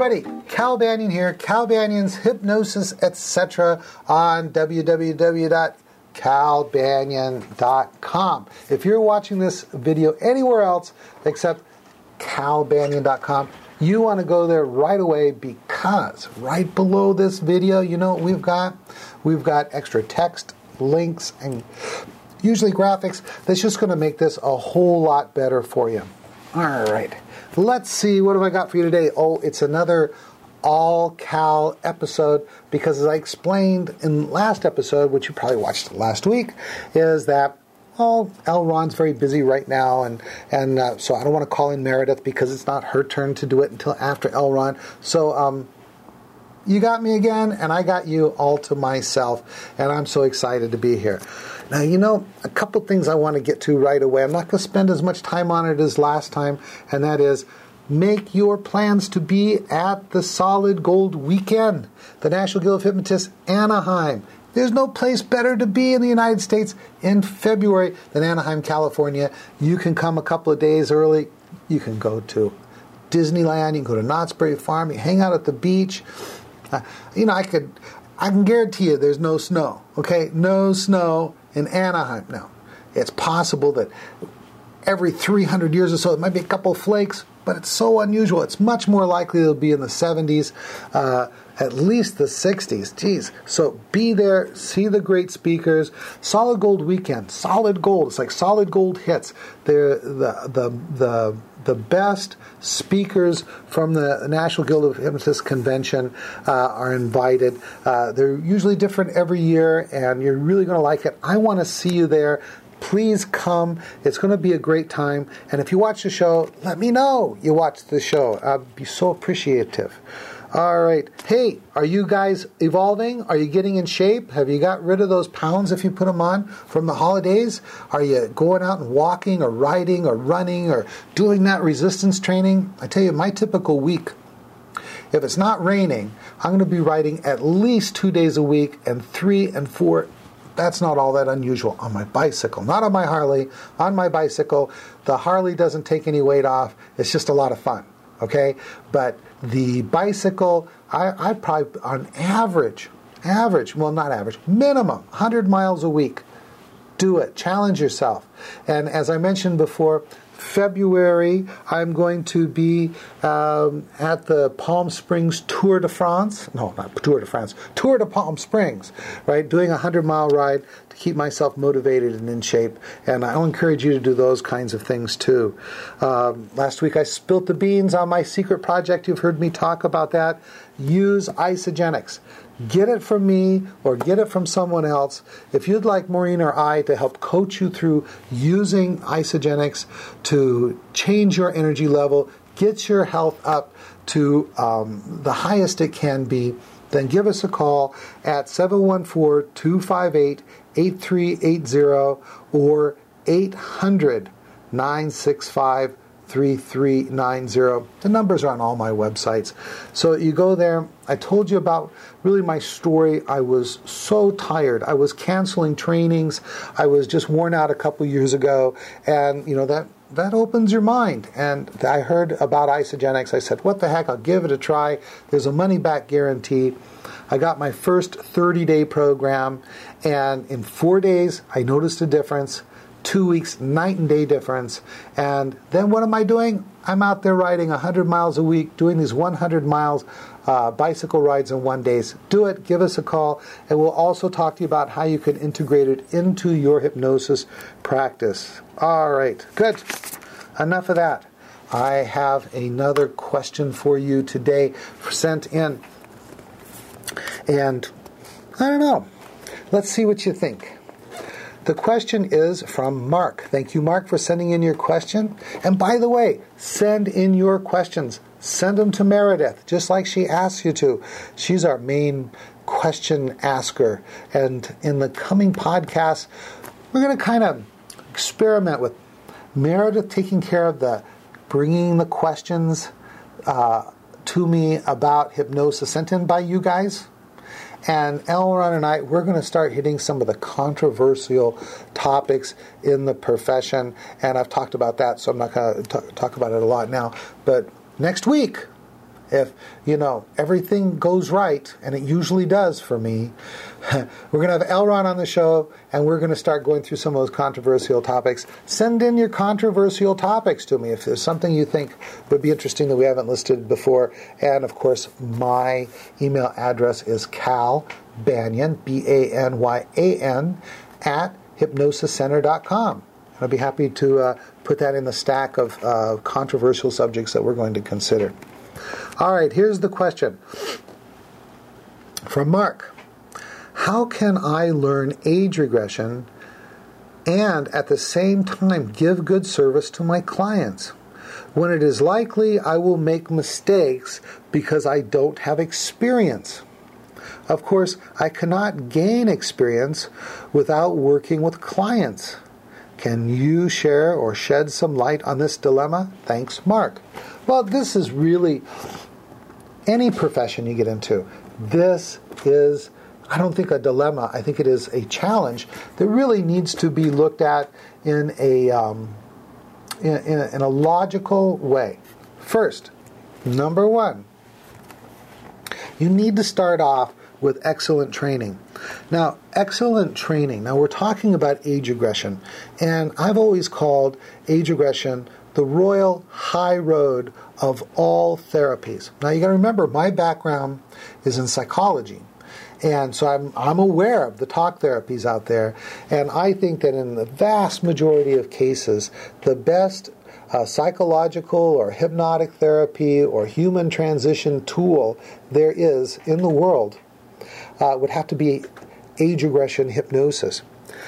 everybody, Cal Banyan here, Cal Banyan's Hypnosis, etc. on www.calbanyan.com. If you're watching this video anywhere else except calbanyan.com, you want to go there right away, because right below this video, you know what we've got? We've got extra text, links, and usually graphics that's just going to make this a whole lot better for you. All right, let's see, what have I got for you today? Oh, it's another all Cal episode, because as I explained in last episode, which you probably watched last week, is that L. Ron's very busy right now, and so I don't want to call in Meredith because it's not her turn to do it until after L. Ron. So you got me again, and I got you all to myself, and I'm so excited to be here. Now, you know, a couple things I want to get to right away. I'm not going to spend as much time on it as last time, and that is make your plans to be at the Solid Gold Weekend, the National Guild of Hypnotists, Anaheim. There's no place better to be in the United States in February than Anaheim, California. You can come a couple of days early. You can go to Disneyland. You can go to Knott's Berry Farm. You hang out at the beach. I can guarantee you there's no snow. Okay, no snow in Anaheim. Now, it's possible that every 300 years or so it might be a couple of flakes, but it's so unusual. It's much more likely it'll be in the 70s, at least the 60s. Geez. So be there, see the great speakers. Solid Gold Weekend, Solid Gold. It's like Solid Gold hits. They're the best speakers from the National Guild of Hypnotists Convention are invited. They're usually different every year, and you're really going to like it. I want to see you there. Please come. It's going to be a great time. And if you watch the show, let me know you watched the show. I'd be so appreciative. All right. Hey, are you guys evolving? Are you getting in shape? Have you got rid of those pounds if you put them on from the holidays? Are you going out and walking or riding or running or doing that resistance training? I tell you, my typical week, if it's not raining, I'm going to be riding at least 2 days a week, and 3 and 4. That's not all that unusual on my bicycle. Not on my Harley, on my bicycle. The Harley doesn't take any weight off. It's just a lot of fun, okay? But the bicycle, I probably, on average, well, not average, minimum 100 miles a week. Do it. Challenge yourself. And as I mentioned before, February, I'm going to be at the Palm Springs Tour de France. No, not Tour de France. Tour de Palm Springs, right? Doing a 100-mile ride to keep myself motivated and in shape. And I'll encourage you to do those kinds of things too. Last week I spilt the beans on my secret project. You've heard me talk about that. Use Isagenix. Get it from me or get it from someone else. If you'd like Maureen or I to help coach you through using Isagenix to change your energy level, get your health up to the highest it can be, then give us a call at 714-258-8380 or 800-965-3390. The numbers are on all my websites. So you go there. I told you about really my story. I was so tired. I was canceling trainings. I was just worn out a couple years ago. And, you know, that opens your mind. And I heard about Isagenix. I said, what the heck? I'll give it a try. There's a money-back guarantee. I got my first 30-day program. And in 4 days, I noticed a difference. 2 weeks, night and day difference. And then what am I doing? I'm out there riding 100 miles a week, doing these 100 miles bicycle rides in 1 day. Do it. Give us a call. And we'll also talk to you about how you can integrate it into your hypnosis practice. All right. Good. Enough of that. I have another question for you today sent in. And I don't know. Let's see what you think. The question is from Mark. Thank you, Mark, for sending in your question. And by the way, send in your questions. Send them to Meredith, just like she asks you to. She's our main question asker. And in the coming podcasts, we're going to kind of experiment with Meredith taking care of the bringing the questions to me about hypnosis sent in by you guys. And Elron and I, we're going to start hitting some of the controversial topics in the profession. And I've talked about that, so I'm not going to talk about it a lot now. But next week, If, everything goes right, and it usually does for me, we're going to have Elron on the show, and we're going to start going through some of those controversial topics. Send in your controversial topics to me if there's something you think would be interesting that we haven't listed before. And, of course, my email address is calbanyan, BANYAN, at hypnosiscenter.com. I'd be happy to put that in the stack of controversial subjects that we're going to consider. All right, here's the question from Mark. How can I learn age regression and at the same time give good service to my clients when it is likely I will make mistakes because I don't have experience? Of course, I cannot gain experience without working with clients. Can you share or shed some light on this dilemma? Thanks, Mark. Well, this is really any profession you get into. This is, I don't think, a dilemma. I think it is a challenge that really needs to be looked at in a logical way. First, number one, you need to start off with excellent training. Now, excellent training. Now, we're talking about age regression, and I've always called age regression the royal high road of all therapies. Now, you got to remember, my background is in psychology, and so I'm aware of the talk therapies out there, and I think that in the vast majority of cases, the best psychological or hypnotic therapy or human transition tool there is in the world would have to be age regression hypnosis.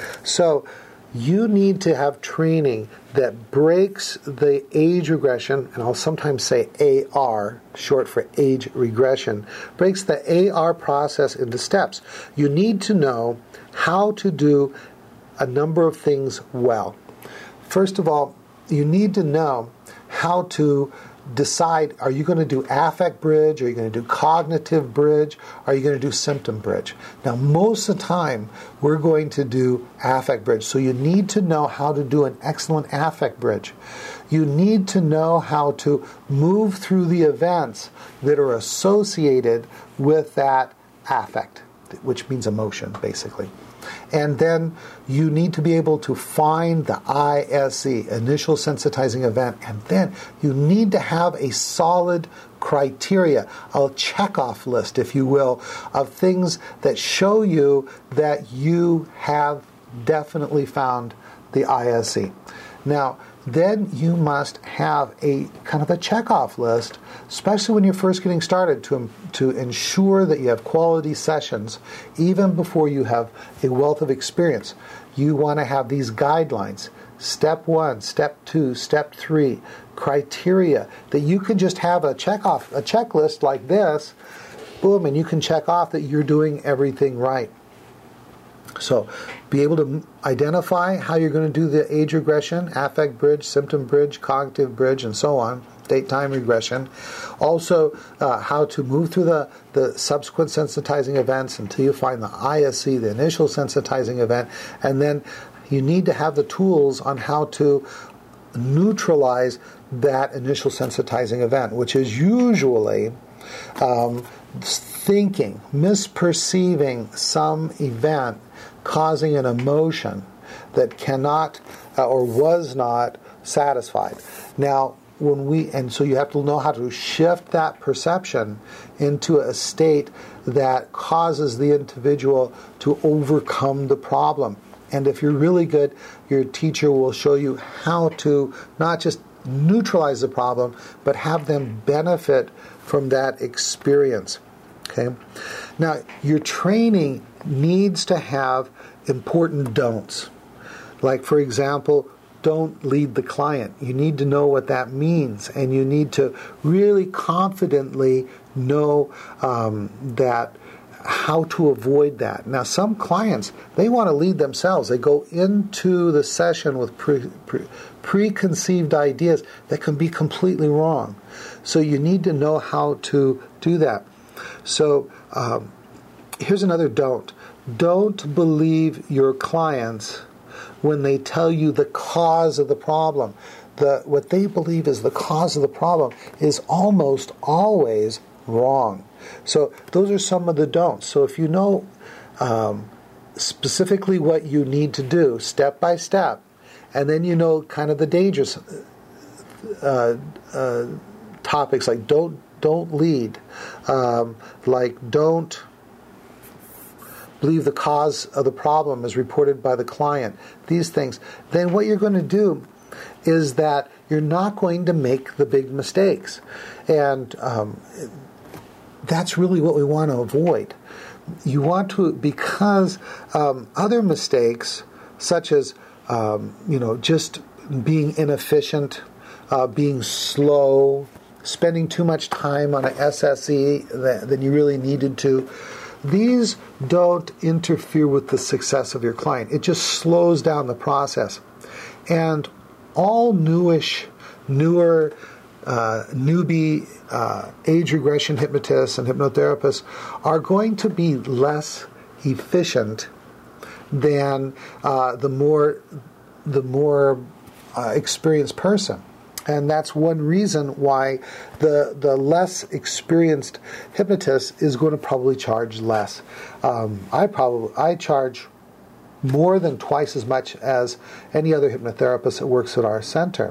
So you need to have training that breaks the age regression, and I'll sometimes say AR, short for age regression, breaks the AR process into steps. You need to know how to do a number of things well. First of all, you need to know how to decide, are you going to do affect bridge? Are you going to do cognitive bridge? Are you going to do symptom bridge? Now, most of the time, we're going to do affect bridge. So you need to know how to do an excellent affect bridge. You need to know how to move through the events that are associated with that affect, which means emotion, basically. And then you need to be able to find the ISE, initial sensitizing event, and then you need to have a solid criteria, a checkoff list, if you will, of things that show you that you have definitely found the ISE. Now, then you must have a kind of a checkoff list, especially when you're first getting started, to ensure that you have quality sessions even before you have a wealth of experience. You want to have these guidelines, step 1, step 2, step 3, criteria that you can just have a checklist like this, boom, and you can check off that you're doing everything right. So be able to identify how you're going to do the age regression, affect bridge, symptom bridge, cognitive bridge, and so on, date-time regression. Also, how to move through the subsequent sensitizing events until you find the ISE, the initial sensitizing event, and then you need to have the tools on how to neutralize that initial sensitizing event, which is usually thinking, misperceiving some event causing an emotion that cannot or was not satisfied. Now, so you have to know how to shift that perception into a state that causes the individual to overcome the problem. And if you're really good, your teacher will show you how to not just neutralize the problem, but have them benefit from that experience. Okay? Now, your training needs to have important don'ts. Like, for example, don't lead the client. You need to know what that means, and you need to really confidently know that how to avoid that. Now, some clients, they want to lead themselves. They go into the session with preconceived ideas that can be completely wrong. So you need to know how to do that. So here's another don't. Don't believe your clients when they tell you the cause of the problem. what they believe is the cause of the problem is almost always wrong. So those are some of the don'ts. So if you know specifically what you need to do step by step, and then you know kind of the dangerous topics like don't lead, like don't believe the cause of the problem is reported by the client, these things, then what you're going to do is that you're not going to make the big mistakes. And that's really what we want to avoid. You want to, because other mistakes, such as just being inefficient, being slow, spending too much time on an SSE than you really needed to, these don't interfere with the success of your client. It just slows down the process. And all newer, newbie age regression hypnotists and hypnotherapists are going to be less efficient than the more experienced person. And that's one reason why the less experienced hypnotist is going to probably charge less. I charge more than twice as much as any other hypnotherapist that works at our center.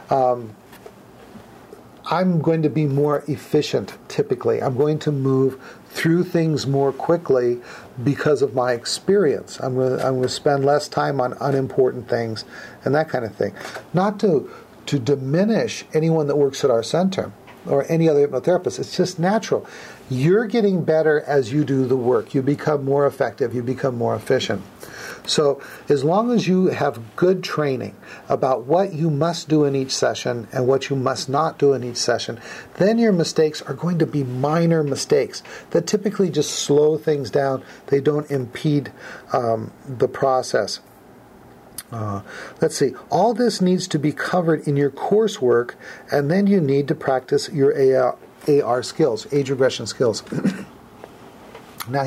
I'm going to be more efficient typically. I'm going to move through things more quickly because of my experience. I'm going to spend less time on unimportant things and that kind of thing. Not to diminish anyone that works at our center or any other hypnotherapist. It's just natural. You're getting better as you do the work. You become more effective. You become more efficient. So as long as you have good training about what you must do in each session and what you must not do in each session, then your mistakes are going to be minor mistakes that typically just slow things down. They don't impede the process. Let's see. All this needs to be covered in your coursework, and then you need to practice your AR skills, age regression skills. Now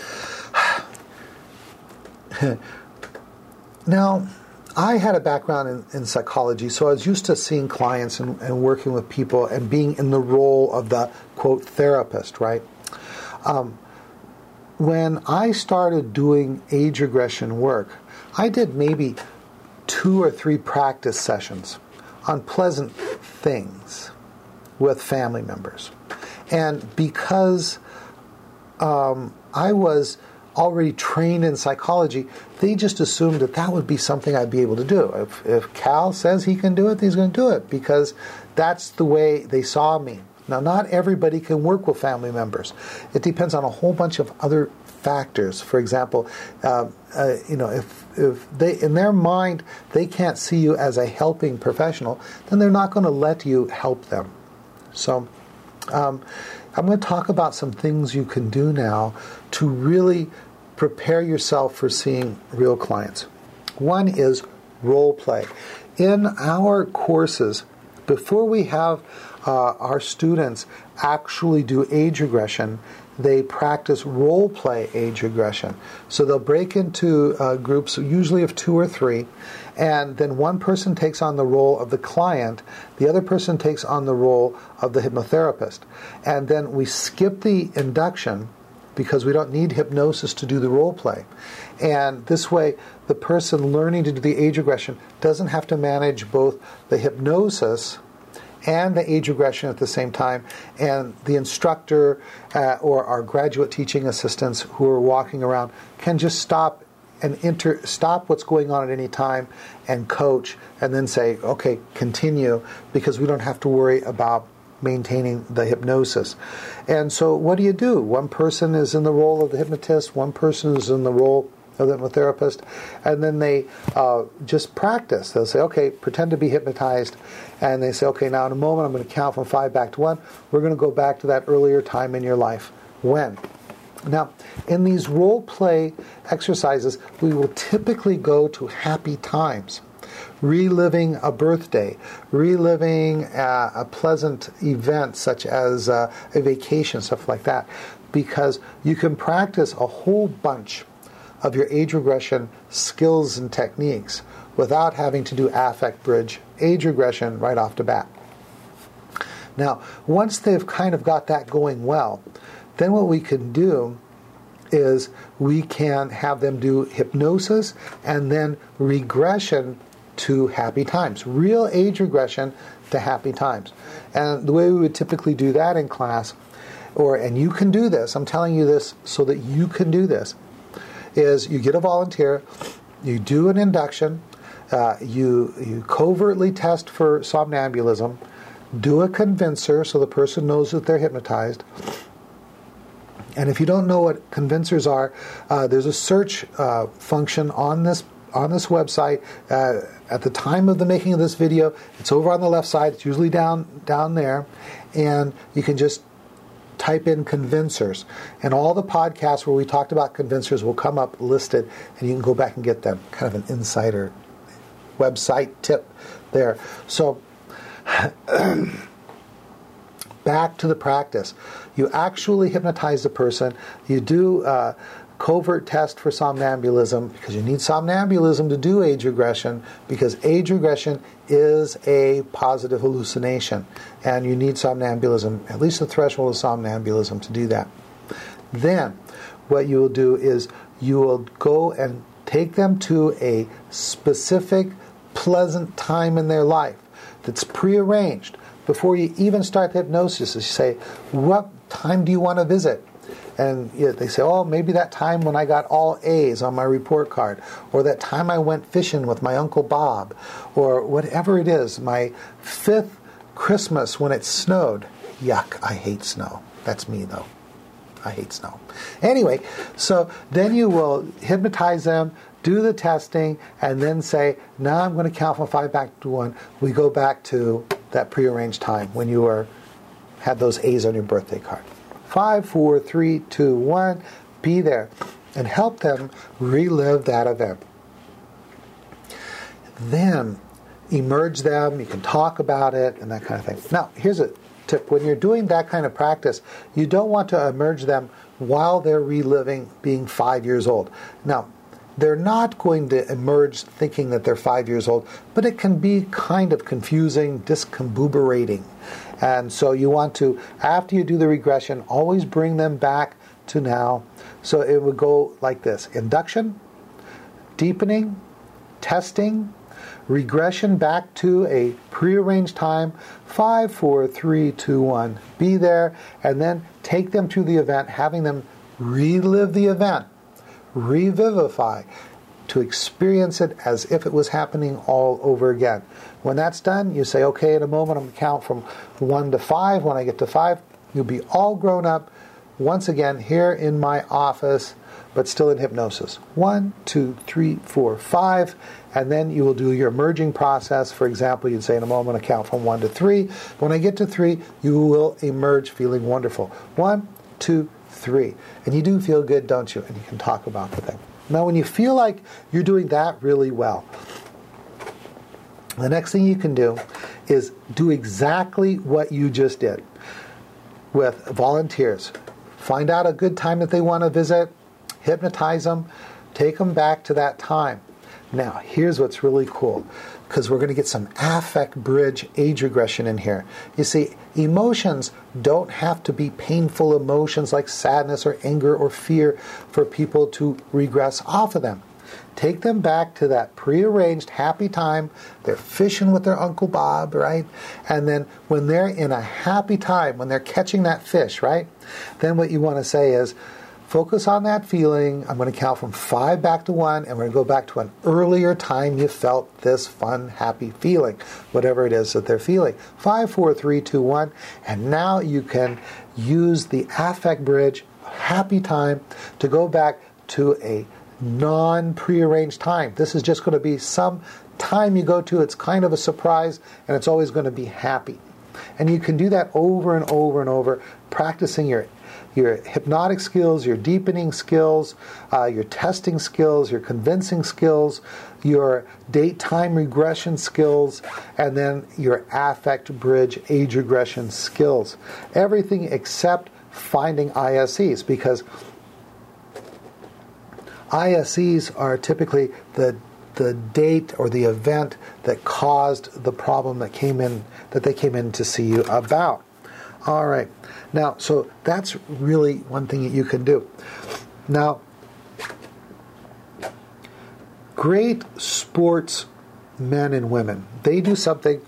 now, I had a background in psychology, so I was used to seeing clients and working with people and being in the role of the, quote, therapist, right? When I started doing age regression work, I did maybe 2 or 3 practice sessions on pleasant things with family members. And because I was already trained in psychology, they just assumed that would be something I'd be able to do. If Cal says he can do it, he's going to do it because that's the way they saw me. Now, not everybody can work with family members. It depends on a whole bunch of other factors. For example, if they, in their mind, they can't see you as a helping professional, then they're not going to let you help them. So I'm going to talk about some things you can do now to really prepare yourself for seeing real clients. One is role play. In our courses, before we have our students actually do age regression, they practice role play age regression. So they'll break into groups, usually of 2 or 3, and then one person takes on the role of the client, the other person takes on the role of the hypnotherapist. And then we skip the induction because we don't need hypnosis to do the role play. And this way, the person learning to do the age regression doesn't have to manage both the hypnosis and the age regression at the same time, and the instructor or our graduate teaching assistants who are walking around can just stop what's going on at any time and coach, and then say, okay, continue, because we don't have to worry about maintaining the hypnosis. And so what do? One person is in the role of the hypnotist, one person is in the role of the hypnotherapist, and then they just practice. They'll say, okay, pretend to be hypnotized, and they say, okay, now in a moment I'm going to count from 5 back to 1. We're going to go back to that earlier time in your life. When? Now, in these role play exercises, we will typically go to happy times, reliving a birthday, reliving a pleasant event such as a vacation, stuff like that, because you can practice a whole bunch of your age regression skills and techniques without having to do affect bridge age regression right off the bat. Now, once they've kind of got that going well, then what we can do is we can have them do hypnosis and then regression to happy times, real age regression to happy times. And the way we would typically do that in class, and you can do this, I'm telling you this so that you can do this, is you get a volunteer, you do an induction, you covertly test for somnambulism, do a convincer so the person knows that they're hypnotized. And if you don't know what convincers are, there's a search function on this website. At the time of the making of this video, it's over on the left side. It's usually down there, and you can just type in convincers, and all the podcasts where we talked about convincers will come up listed, and you can go back and get them. Kind of an insider website tip there. So back to the practice. You actually hypnotize the person. You do a covert test for somnambulism because you need somnambulism to do age regression, because age regression is a positive hallucination and you need somnambulism, at least the threshold of somnambulism, to do that. Then what you will do is you will go and take them to a specific pleasant time in their life that's prearranged. Before you even start the hypnosis, you say, what time do you want to visit? And they say, oh, maybe that time when I got all A's on my report card, or that time I went fishing with my Uncle Bob, or whatever it is, my 5th Christmas when it snowed. Yuck, I hate snow. That's me, though. I hate snow. Anyway, so then you will hypnotize them, do the testing, and then say, now I'm going to count from 5 back to 1. We go back to that prearranged time when you had those A's on your birthday card. 5, 4, 3, 2, 1. Be there and help them relive that event. Then emerge them. You can talk about it and that kind of thing. Now, here's a tip. When you're doing that kind of practice, you don't want to emerge them while they're reliving being 5 years old. Now, they're not going to emerge thinking that they're 5 years old, but it can be kind of confusing, discombobulating. And so you want to, after you do the regression, always bring them back to now. So it would go like this: induction, deepening, testing, regression back to a prearranged time, 5, 4, 3, 2, 1. Be there, and then take them to the event, having them relive the event, revivify, to experience it as if it was happening all over again. When that's done, you say, okay, in a moment I'm going to count from 1 to 5. When I get to 5, you'll be all grown up, once again, here in my office, but still in hypnosis. 1, 2, 3, 4, 5, and then you will do your merging process. For example, you'd say in a moment, I count from 1 to 3. When I get to 3, you will emerge feeling wonderful. 1, 2, 3. And you do feel good, don't you? And you can talk about the thing. Now, when you feel like you're doing that really well, the next thing you can do is do exactly what you just did with volunteers. Find out a good time that they want to visit, hypnotize them, take them back to that time. Now, here's what's really cool, because we're going to get some affect bridge age regression in here. You see, emotions don't have to be painful emotions like sadness or anger or fear for people to regress off of them. Take them back to that prearranged happy time. They're fishing with their Uncle Bob, right? And then when they're in a happy time, when they're catching that fish, right? Then what you want to say is, focus on that feeling. I'm going to count from 5 back to 1, and we're going to go back to an earlier time you felt this fun, happy feeling, whatever it is that they're feeling. 5, 4, 3, 2, 1. And now you can use the affect bridge, happy time, to go back to a non-prearranged time. This is just going to be some time you go to. It's kind of a surprise, and it's always going to be happy. And you can do that over and over and over, practicing your hypnotic skills, your deepening skills, your testing skills, your convincing skills, your date-time regression skills, and then your affect bridge age regression skills. Everything except finding ISEs, because ISEs are typically the date or the event that caused the problem that they came in to see you about. All right. Now, so that's really one thing that you can do. Now, great sports men and women, they do something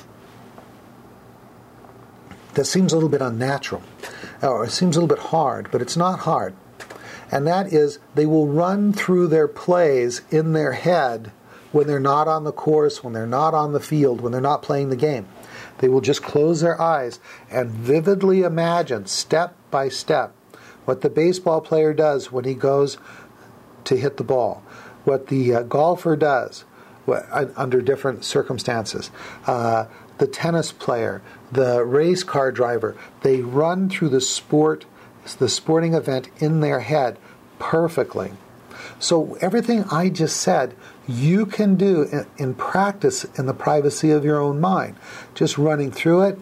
that seems a little bit unnatural, or it seems a little bit hard, but it's not hard. And that is, they will run through their plays in their head when they're not on the course, when they're not on the field, when they're not playing the game. They will just close their eyes and vividly imagine, step by step, what the baseball player does when he goes to hit the ball, what the golfer does under different circumstances, the tennis player, the race car driver. They run through the sporting event in their head perfectly. So everything I just said, you can do in practice in the privacy of your own mind. Just running through it.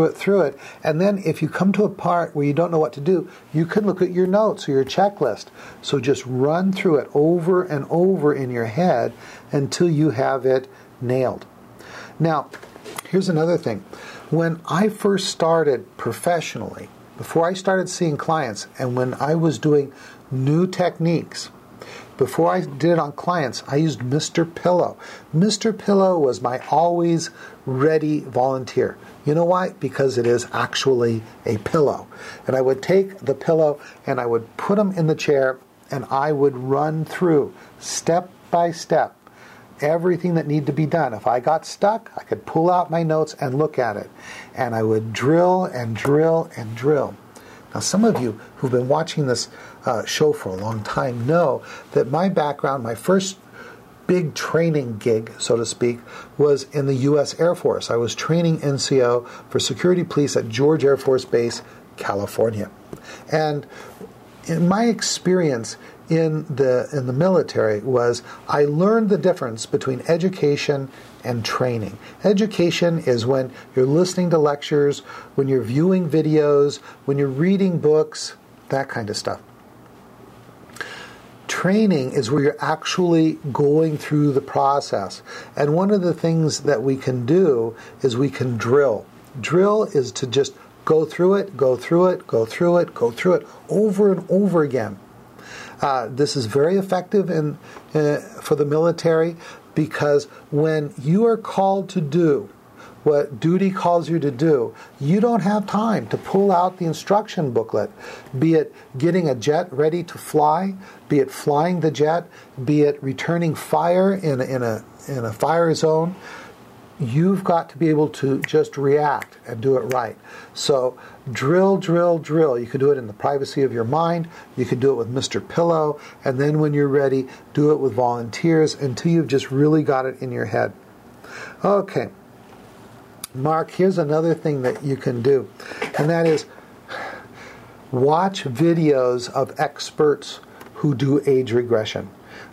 And then if you come to a part where you don't know what to do, you can look at your notes or your checklist. So just run through it over and over in your head until you have it nailed. Now, here's another thing. When I first started professionally, before I started seeing clients, and when I was doing new techniques, before I did it on clients, I used Mr. Pillow. Mr. Pillow was my always ready volunteer. You know why? Because it is actually a pillow. And I would take the pillow and I would put them in the chair and I would run through step by step everything that needed to be done. If I got stuck, I could pull out my notes and look at it. And I would drill and drill and drill. Now, some of you who've been watching this show for a long time know that my background, my first big training gig, so to speak, was in the U.S. Air Force. I was training NCO for security police at George Air Force Base, California. And in my experience in the military was I learned the difference between education and training. Education is when you're listening to lectures, when you're viewing videos, when you're reading books, that kind of stuff. Training is where you're actually going through the process. And one of the things that we can do is we can drill. Drill is to just go through it over and over again. This is very effective for the military because when you are called to do what duty calls you to do, you don't have time to pull out the instruction booklet, be it getting a jet ready to fly, be it flying the jet, be it returning fire in a fire zone. You've got to be able to just react and do it right. So drill. You can do it in the privacy of your mind. You can do it with Mr. Pillow. And then when you're ready, do it with volunteers until you've just really got it in your head. Okay. Mark, here's another thing that you can do. And that is watch videos of experts who do age regression.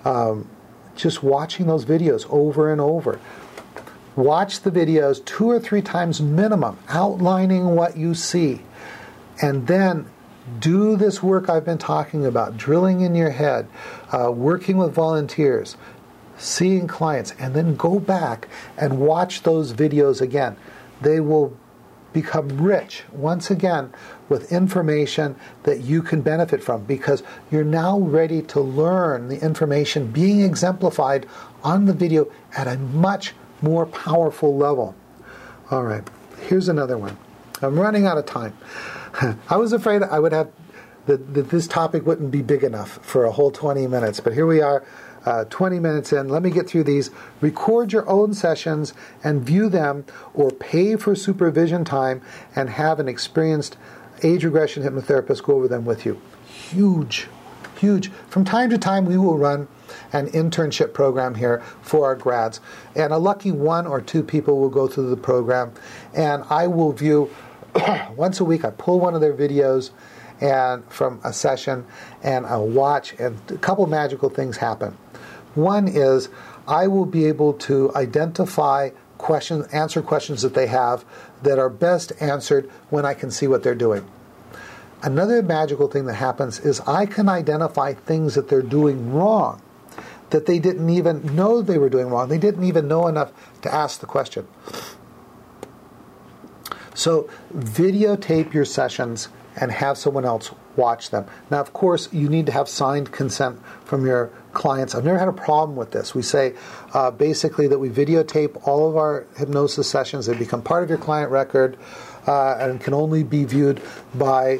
Just watching those videos over and over. Watch the videos 2 or 3 times minimum, outlining what you see. And then do this work I've been talking about, drilling in your head, working with volunteers, seeing clients, and then go back and watch those videos again. They will become rich, once again, with information that you can benefit from because you're now ready to learn the information being exemplified on the video at a much more powerful level. All right, here's another one. I'm running out of time. I was afraid I would have that this topic wouldn't be big enough for a whole 20 minutes, but here we are, 20 minutes in. Let me get through these. Record your own sessions and view them, or pay for supervision time and have an experienced age regression hypnotherapist go over them with you. Huge. From time to time, we will run an internship program here for our grads, and a lucky 1 or 2 people will go through the program, and I will view once a week. I pull one of their videos and from a session, and I'll watch, and a couple magical things happen. One is I will be able to identify questions, answer questions that they have that are best answered when I can see what they're doing. Another magical thing that happens is I can identify things that they're doing wrong that they didn't even know they were doing wrong. They didn't even know enough to ask the question. So videotape your sessions and have someone else watch them. Now, of course, you need to have signed consent from your clients. I've never had a problem with this. We say basically that we videotape all of our hypnosis sessions. They become part of your client record and can only be viewed by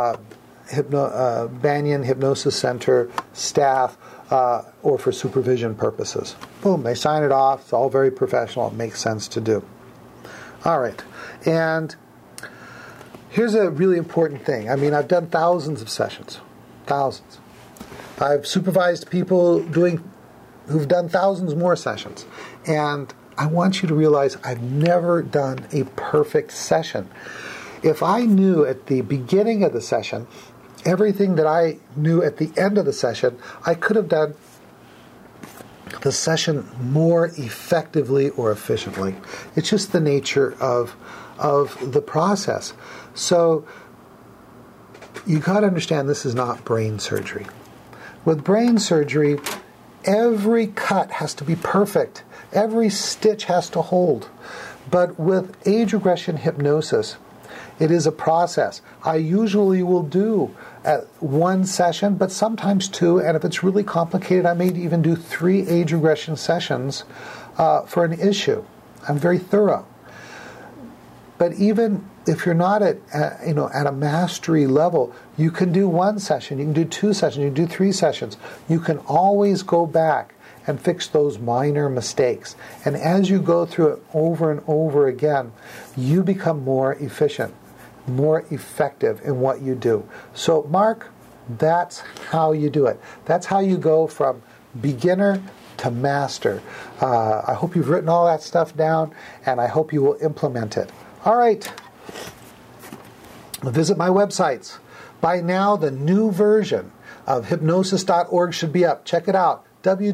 Banyan Hypnosis Center staff or for supervision purposes. Boom, they sign it off. It's all very professional. It makes sense to do. All right. And here's a really important thing. I mean, I've done thousands of sessions. Thousands. I've supervised people who've done thousands more sessions. And I want you to realize I've never done a perfect session. If I knew at the beginning of the session everything that I knew at the end of the session, I could have done the session more effectively or efficiently. It's just the nature of the process. So you got to understand this is not brain surgery. With brain surgery, every cut has to be perfect. Every stitch has to hold. But with age regression hypnosis, it is a process. I usually will do one session, but sometimes two, and if it's really complicated, I may even do 3 age regression sessions for an issue. I'm very thorough. But even if you're not at a mastery level, you can do 1 session, you can do 2 sessions, you can do 3 sessions. You can always go back and fix those minor mistakes. And as you go through it over and over again, you become more efficient, more effective in what you do. So, Mark, that's how you do it. That's how you go from beginner to master. I hope you've written all that stuff down, and I hope you will implement it. All right. Visit my websites. By now, the new version of hypnosis.org should be up. Check it out.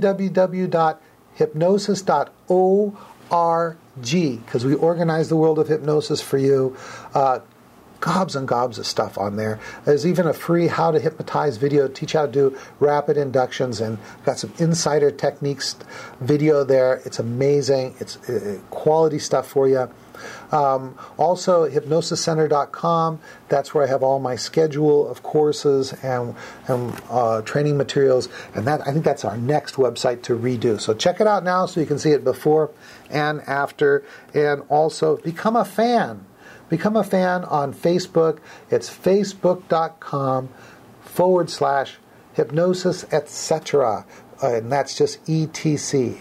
www.hypnosis.org, because we organize the world of hypnosis for you. Gobs and gobs of stuff on there. There's even a free how to hypnotize video, teach how to do rapid inductions, and got some insider techniques video there. It's amazing. It's quality stuff for you. Also, hypnosiscenter.com. That's where I have all my schedule of courses and training materials. And I think that's our next website to redo. So check it out now so you can see it before and after. And also, become a fan. Become a fan on Facebook. It's facebook.com/hypnosis, etc. And that's just ETC.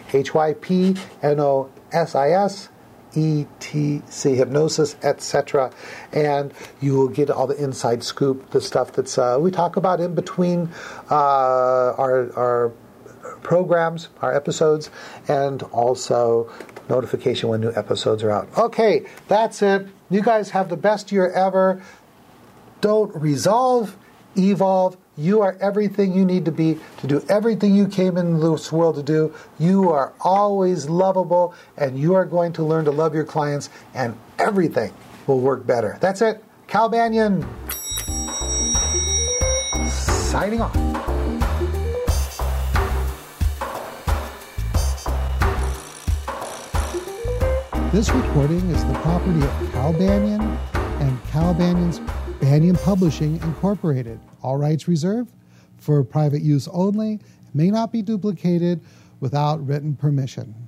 HYPNOSIS. ETC, hypnosis, etc. And you will get all the inside scoop, the stuff that's we talk about in between our programs, our episodes, and also notification when new episodes are out. Okay, that's it. You guys have the best year ever. Don't resolve, evolve. You are everything you need to be to do everything you came into this world to do. You are always lovable, and you are going to learn to love your clients, and everything will work better. That's it. Cal Banyan, signing off. This recording is the property of Cal Banyan and Cal Banyan's Banyan Publishing, Incorporated. All rights reserved for private use only. May not be duplicated without written permission.